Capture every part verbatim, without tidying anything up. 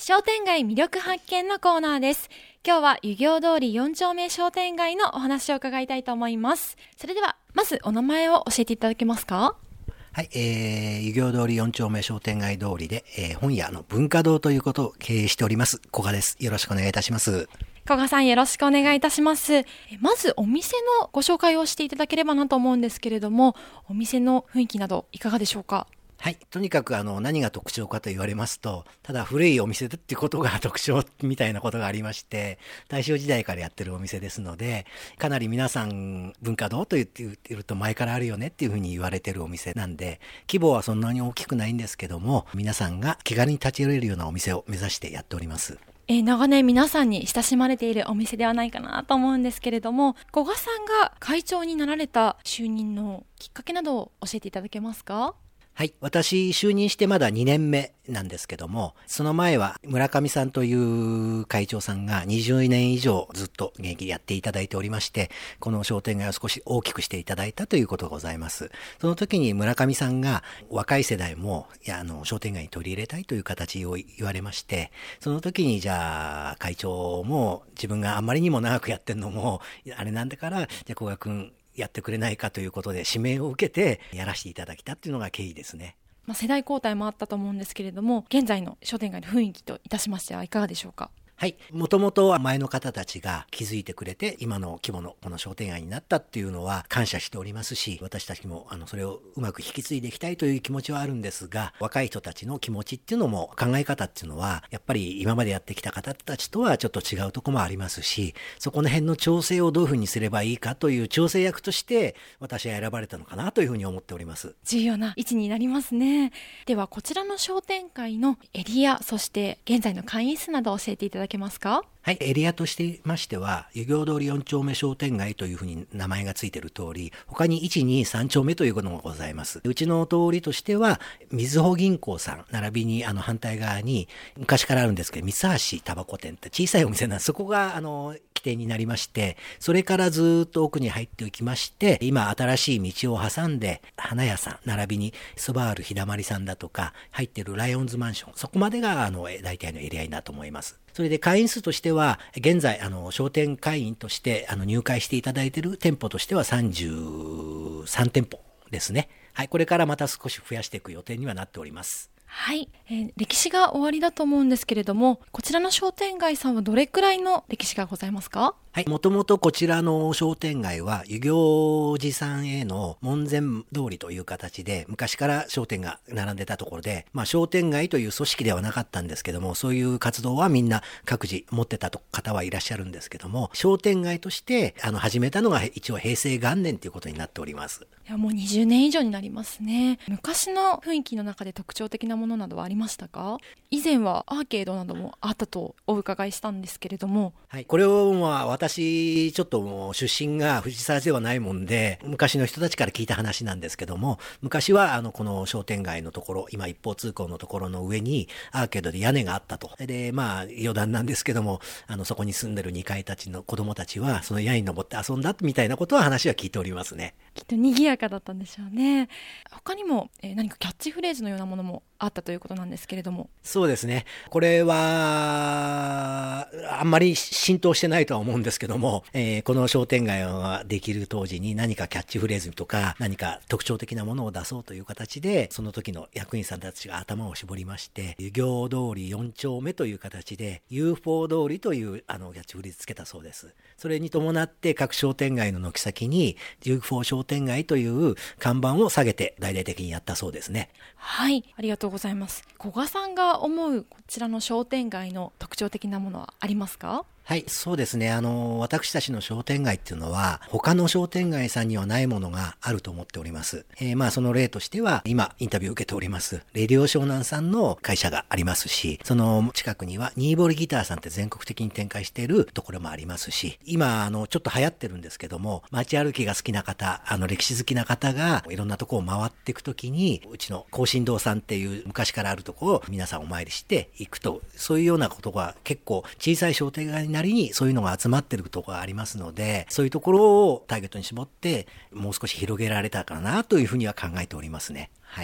商店街魅力発見のコーナーです。今日は湯行通りよん丁目商店街のお話を伺いたいと思います。それではまずお名前を教えていただけますか？ はい、えー、湯行通りよん丁目商店街通りで、えー、本屋の文化堂ということを経営しております古賀です。よろしくお願いいたします。 古賀さん、よろしくお願いいたします。まずお店のご紹介をしていただければなと思うんですけれども、お店の雰囲気などいかがでしょうか？ はい、とにかくあの何が特徴かと言われますと、ただ古いお店だっていうことが特徴みたいなことがありまして、大正時代からやってるお店ですので、かなり皆さん文化堂と言っていると前からあるよねっていうふうに言われてるお店なんで、規模はそんなに大きくないんですけども、皆さんが気軽に立ち寄れるようなお店を目指してやっております。 えー、長年皆さんに親しまれているお店ではないかなと思うんですけれども、古賀さんが会長になられた就任のきっかけなどを教えていただけますか？ はい。私、就任してまだにねんめなんですけども、その前は村上さんという会長さんがにじゅうねん以上ずっと現役でやっていただいておりまして、この商店街を少し大きくしていただいたということがございます。その時に村上さんが若い世代も、いや、あの、商店街に取り入れたいという形を言われまして、その時にじゃあ、会長も自分があまりにも長くやってんのも、あれなんだから、じゃあ古賀くん、やってくれないかということで指名を受けてやらせていただきたっていうのが経緯ですね。 まあ、世代交代もあったと思うんですけれども、現在の商店街の雰囲気といたしましてはいかがでしょうか？ はい。もともとは前の方たちが気づいてくれて、今の規模のこの商店街になったっていうのは感謝しておりますし、私たちもあのそれをうまく引き継いでいきたいという気持ちはあるんですが、若い人たちの気持ちっていうのも考え方っていうのは、やっぱり今までやってきた方たちとはちょっと違うところもありますし、そこの辺の調整をどういうふうにすればいいかという調整役として私は選ばれたのかなというふうに思っております。 重要な位置になりますね。ではこちらの商店街のエリア、そして現在の会員数など教えていただけますか？ はい、エリアとしてましては、湯行通りよん丁目商店街というふうに名前がついている通り、他にいち、に、さん丁目ということもございます。うちの通りとしては、みずほ銀行さん、並びにあの反対側に、昔からあるんですけど、三橋タバコ店って小さいお店なんです。そこが、あの、起点になりまして、それからずっと奥に入っていきまして、今新しい道を挟んで、花屋さん、並びにスバール日だまりさんだとか、入ってるライオンズマンション、そこまでが、あの、大体のエリアになると思います。それで会員数としては、現在、あの、商店会員として、あの、入会していただいている店舗としてはさんじゅうさん店舗ですね。はい、これからまた少し増やしていく予定にはなっております。 はい、えー、歴史が終わりだと思うんですけれども、こちらの商店街さんはどれくらいの歴史がございますか？ はい。もともとこちらの商店街は、湯行寺さんへの門前通りという形で、昔から商店が並んでたところで、まあ商店街という組織ではなかったんですけども、そういう活動はみんな各自持ってた方はいらっしゃるんですけども、商店街として、あの、始めたのが一応平成元年ということになっております。 いや、もうにじゅうねん以上になりますね。昔の雰囲気の中で特徴的なものなどはありましたか？以前はアーケードなどもあったとお伺いしたんですけれども。 はい。これをまあ私、ちょっともう出身が藤沢ではないもんで、昔の人たちから聞いた話なんですけども、昔はあの、この商店街のところ、今一方通行のところの上にアーケードで屋根があったと。で、まあ余談なんですけども、あの、そこに住んでるにかいたちの子供たちは、その屋根に登って遊んだみたいなことは話は聞いておりますね。 きっと賑やかだったんでしょうね。他にも、えー、何かキャッチフレーズのようなものもあったということなんですけれども。 そうですね。これは、あんまり浸透してないとは思うんですけども、えー、この商店街ができる当時に何かキャッチフレーズとか何か特徴的なものを出そうという形で、その時の役員さんたちが頭を絞りまして、湯行通りよん丁目という形で ユーフォー 通りというあのキャッチフレーズつけたそうです。それに伴って各商店街の軒先に ユーフォー 商店街という看板を下げて大々的にやったそうですね。 はい、ありがとうございます。古賀さんが思うこちらの商店街の特徴的なものはありますか？ はい、そうですね。あの、私たちの商店街っていうのは、他の商店街さんにはないものがあると思っております。えー、まあ、その例としては、今、インタビューを受けております、レディオ湘南さんの会社がありますし、その近くには、ニーボルギターさんって全国的に展開しているところもありますし、今、あの、ちょっと流行ってるんですけども、街歩きが好きな方、あの、歴史好きな方が、いろんなとこを回っていくときに、うちの庚申堂さんっていう昔からあるところを皆さんお参りしていくと、そういうようなことが結構小さい商店街になりにそういうのが集まってるところがありますので、そういうところをターゲットに絞ってもう少し広げられたかなというふうには考えておりますね。はい。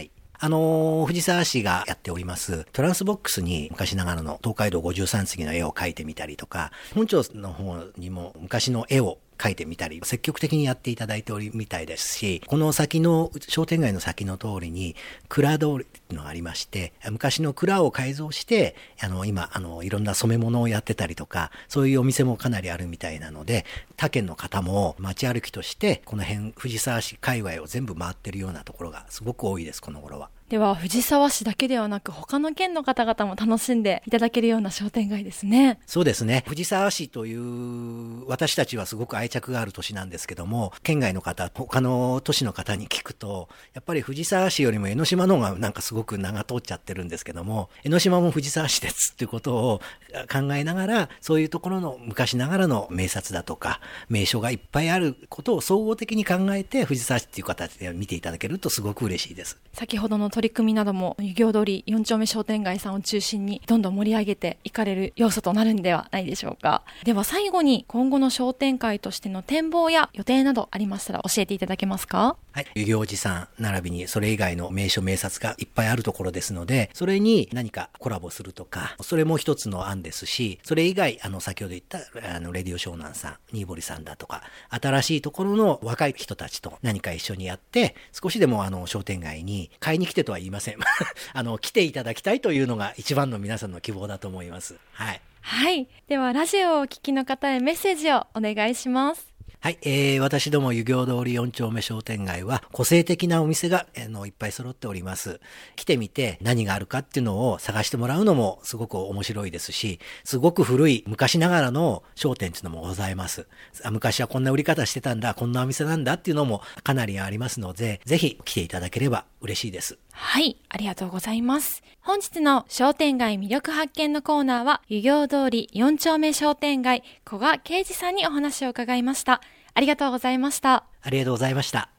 あのー、藤沢市がやっておりますトランスボックスに昔ながらの東海道ごじゅうさん次の絵を描いてみたりとか、本庁の方にも昔の絵を書いてみたり、積極的にやっていただいておりみたいですし、この先の商店街の先の通りに蔵通りっていうのがありまして、昔の蔵を改造してあの今あのいろんな染め物をやってたりとか、そういうお店もかなりあるみたいなので、他県の方も街歩きとしてこの辺藤沢市界隈を全部回ってるようなところがすごく多いです、この頃は。 では藤沢市だけではなく他の県の方々も楽しんでいただけるような商店街ですね。 そうですね。藤沢市という私たちはすごく愛着がある都市なんですけども、県外の方、他の都市の方に聞くと、やっぱり藤沢市よりも江ノ島の方がなんかすごく名が通っちゃってるんですけども、江ノ島も藤沢市ですっていうことを考えながら、そういうところの昔ながらの名刹だとか名所がいっぱいあることを総合的に考えて藤沢市っていう形で見ていただけるとすごく嬉しいです。 先ほどの取り組みなども遊行通りよん丁目商店街さんを中心にどんどん盛り上げていかれる要素となるんではないでしょうか。では最後に今後の商店会としての展望や予定などありましたら教えていただけますか？ はい。遊行寺さん並びにそれ以外の名所名刹がいっぱいあるところですので、それに何かコラボするとか、それも一つの案ですし、それ以外、あの先ほど言ったあのレディオ湘南さん、新堀さんだとか、新しいところの若い人たちと何か一緒にやって、少しでもあの商店街に買いに来てとは言いません。あの来ていただきたいというのが一番の皆さんの希望だと思います。はい。 はい。ではラジオをお聞きの方へメッセージをお願いします。 はい、えー、私ども遊行通りよん丁目商店街は個性的なお店が、えー、のいっぱい揃っております。来てみて何があるかっていうのを探してもらうのもすごく面白いですし、すごく古い昔ながらの商店っていうのもございます。昔はこんな売り方してたんだ、こんなお店なんだっていうのもかなりありますので、ぜひ来ていただければ嬉しいです。 はい、ありがとうございます。本日の商店街魅力発見のコーナーは、遊行通りよん丁目商店街古賀啓二さんにお話を伺いました。ありがとうございました。 ありがとうございました。